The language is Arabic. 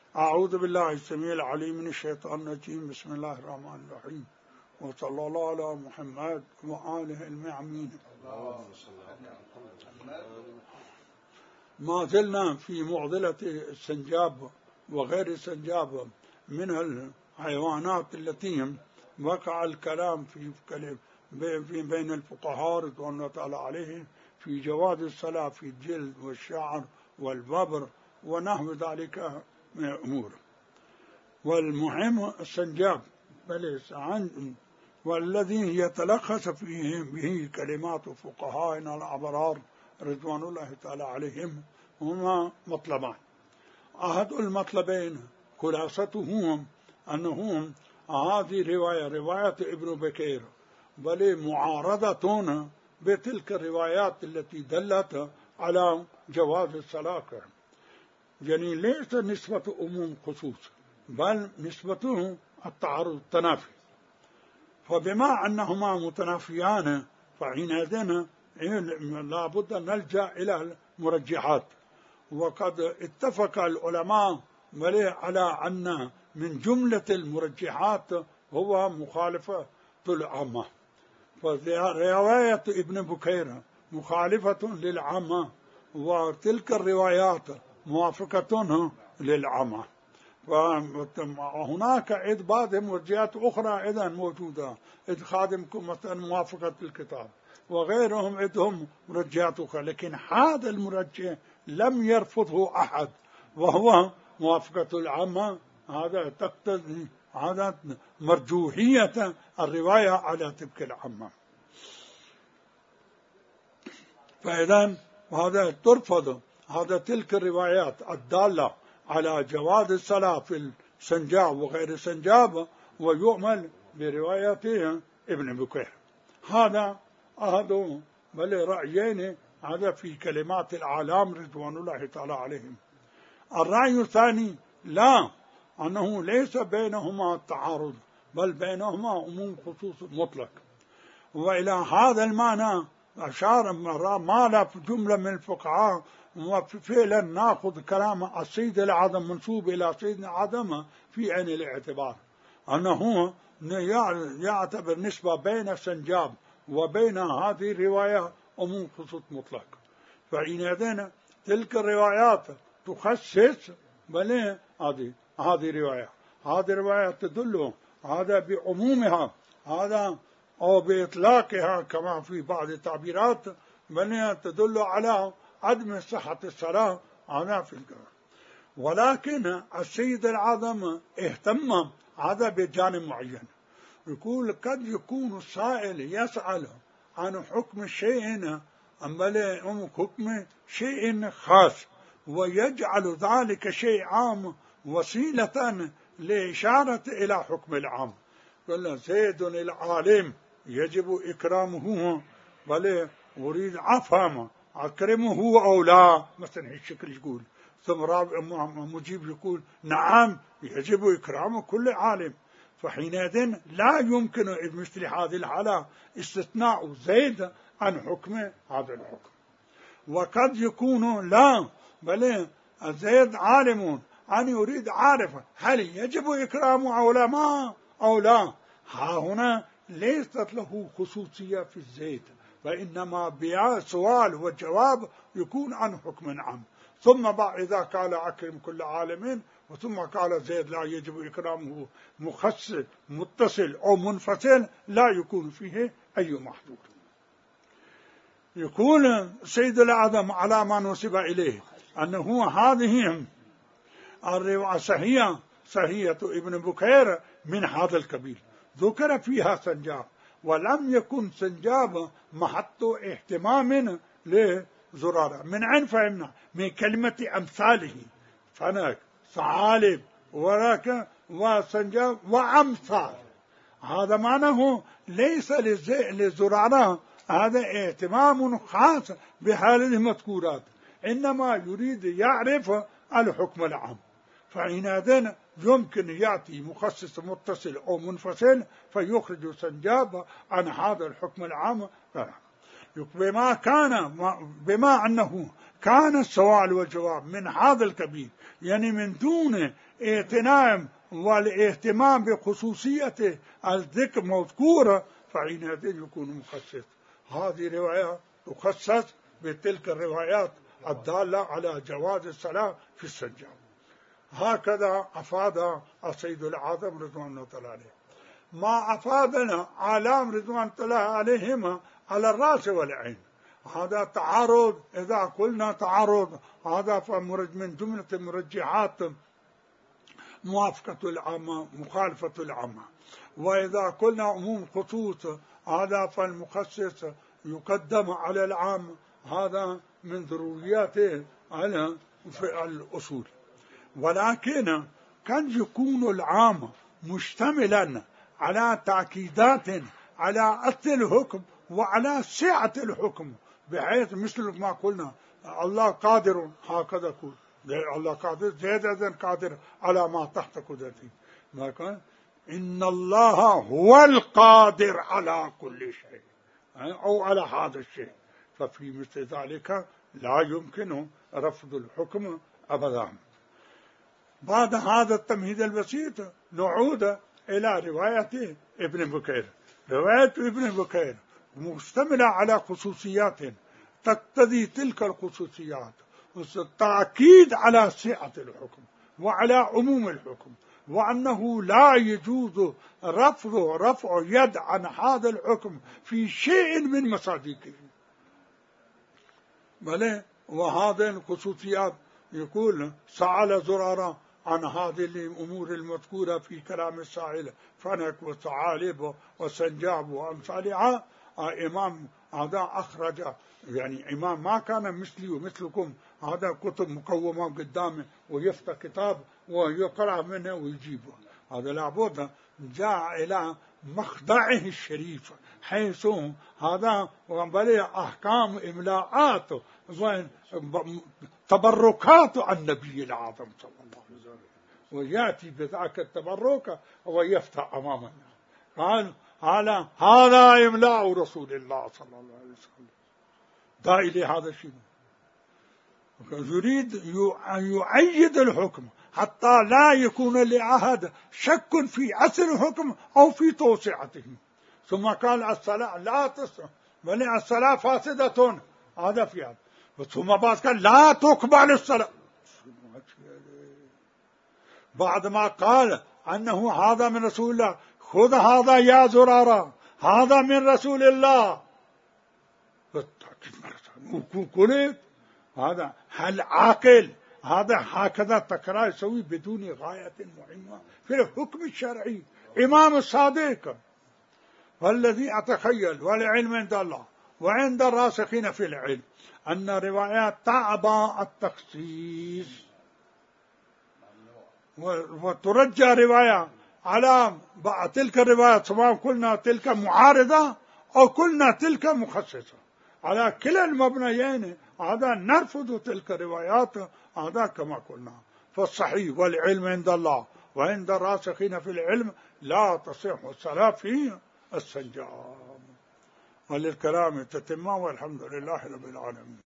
أعوذ بالله السميع العليم من الشيطان الرجيم. بسم الله الرحمن الرحيم، وصلى الله على محمد وآله المعمين. ما زلنا في معضلة السنجاب وغير السنجاب من الحيوانات التي وقع الكلام بين الفقهاء رضوان الله تعالى عليهم في جواز الصلاة في الجلد والشعر والببر ونحو ذلك من الأمور. والمهم السنجاب والذي يتلخص فيه به كلمات فقهائنا الأبرار رضوان الله تعالى عليهم هما مطلبان. أحد المطلبين خلاصتهم أنهم هذه رواية ابن بكير بل معارضة بتلك الروايات التي دلت على جواز الصلاة، يعني ليس نسبة أموم خصوص بل نسبته التعارض التنافي. فبما أنهما متنافيان فحينئذ لا بد أن نلجأ إلى المرجحات. وقد اتفق العلماء على أن من جملة المرجحات هو مخالفة العامة، فرواية ابن بكير مخالفة للعامة وتلك الروايات موافقة للعامة. وهناك بعض مرجئات أخرى إذا موجودة، خادمكم مثلا موافقة الكتاب وغيرهم عندهم مرجئات أخرى، لكن هذا المرجئ لم يرفضه أحد وهو موافقة العامة. هذا تقتضي هذا مرجوحية الرواية على تلك العامة. فإذا هذا ترفض تلك الروايات الدالة على جواز الصلاة في السنجاب وغير السنجاب ويؤمل بروايته ابن بكير. هذا أحد رأيين هذا في كلمات العالم رضوان الله تعالى عليهم. الرأي الثاني لا، أنه ليس بينهما تعارض بل بينهما عموم خصوص مطلق. وإلى هذا المعنى أشار ما في جملة من الفقهاء، وفعلا نأخذ كلام السيد الأعظم منسوب إلى سيدنا الأعظم في عين الاعتبار، أنه يعتبر نسبة بين السنجاب وبين هذه الرواية عموم خصوص مطلق. فحينئذ تلك الروايات تخصص بل هذه الرواية تدل هذا بعمومها هذا أو بإطلاقها كما في بعض التعبيرات، بل تدل على عدم صحة الصلاة هذا في القرآن. ولكن السيد الأعظم اهتم هذا بجانب معين، يقول قد يكون السائل يسأل عن حكم شيء بل حكم شيء خاص ويجعل ذلك شيء عام وسيلة لإشارة إلى حكم العام. قال زيد العالم يجب إكرامه بل أريد أفهم أكرمه أو لا، مثلا هالشكل يقول. ثم رابع مجيب يقول نعم يجب إكرام كل عالم. فحينئذ لا يمكن مثل هذه الحالة استثناء زيد عن حكم هذا الحكم. وقد يكون لا بل زيد عالم أن يريد عارف هل يجب إكرام علماء أو لا. ها هنا ليست له خصوصية في الزيد، وإنما بها سؤال وجواب يكون عن حكم عام. ثم بعد إذا قال أكرم كل عالم وثم قال زيد لا يجب إكرامه مخصص متصل أو منفصل لا يكون فيه أي محدود. يكون سيد الأعظم على ما نسب إليه أنه هذه الرواية صحية ابن بكير من هذا القبيل، ذكر فيها سنجاب ولم يكن سنجاب محط اهتمام لزرارة. من عين فهمنا من كلمة أمثاله، فنك ثعالب وراك وسنجاب وأمثال، هذا معناه ليس لزرارة هذا اهتمام خاص بهذه المذكورات، إنما يريد يعرف الحكم العام. فحينئذ يمكن يأتي مخصص متصل أو منفصل فيخرج سنجاب عن هذا الحكم العام. بما أنه كان السؤال والجواب من هذا الكبير، يعني من دون اغتنام والاهتمام بخصوصية الذكر مذكورة، فحينئذ يكون مخصص. هذه رواية تخصص بتلك الروايات الدالة على جواز الصلاة في السجاد. هكذا أفاد السيد الأعظم رضوان الله عليه. ما أفادنا علام رضوان الله عليهما على الرأس والعين. هذا تعارض، إذا قلنا تعارض هذا فمرج من جملة المرجحات موافقة العامة مخالفة العامة، وإذا قلنا عموم خصوص هذا فالمخصص يقدم على العام، هذا من ضرورياته على في الأصول. ولكن كان يكون العام مشتملا على تأكيدات على أصل الحكم وعلى سعة الحكم، بحيث مثل ما قلنا الله قادر، هكذا يقول الله قادر زيادة قادر على ما تحت قدرته، ما كان إن الله هو القادر على كل شيء أو على هذا الشيء، ففي مثل ذلك لا يمكن رفض الحكم أبدا. بعد هذا التمهيد البسيط نعود إلى رواية ابن بكير. رواية ابن بكير مشتملة على خصوصيات تقتضي تلك الخصوصيات، التأكيد على سعة الحكم وعلى عموم الحكم، وأنه لا يجوز رفع يد عن هذا الحكم في شيء من مصادقه. بل وهذه الخصوصيات يقول سأل زرارة عن هذه الأمور المذكورة في كلام السائل، فنك وثعالب وسنجاب وأمثالها. إمام هذا أخرج، يعني إمام ما كان مثلي ومثلكم، هذا كتب مقومة قدامه ويفتح كتاب ويقرأ منه ويجيبه، هذا لابد جاء إلى مخدعه الشريف، حيث هذا بل أحكام إملاءات تبركات النبي الأعظم صلى الله عليه وسلم، ويأتي بذاك التبرك ويفتح أمامنا قال هذا إملاء رسول الله صلى الله عليه وسلم. دا إلى هذا الشيء يريد أن يؤيد الحكم حتى لا يكون لأحد شك في أصل الحكم أو في توسعته. ثم قال الصلاة لا تصح، بل الصلاة فاسدة، هذا في هذا. ثم بعد قال لا تقبل الصلاة، بعد ما قال أنه هذا من رسول الله، خذ هذا يا زرارة، هذا من رسول الله، قلت هذا هل عاقل؟ هذا هكذا تكرار يسوي بدون غاية مهمة في الحكم الشرعي. إمام الصادق والذي أتخيل والعلم عند الله وعند الراسخين في العلم أن روايات تعبى التخصيص، وترجى رواية على تلك الروايات، سواء قلنا تلك معارضة أو قلنا تلك مخصصة، على كلا المبنيين هذا نرفض تلك الروايات، هذا كما قلنا. فالصحيح والعلم عند الله وعند الراسخين في العلم لا تصح الصلاة في السجاد. وللكلام تتمة، والحمد لله رب العالمين.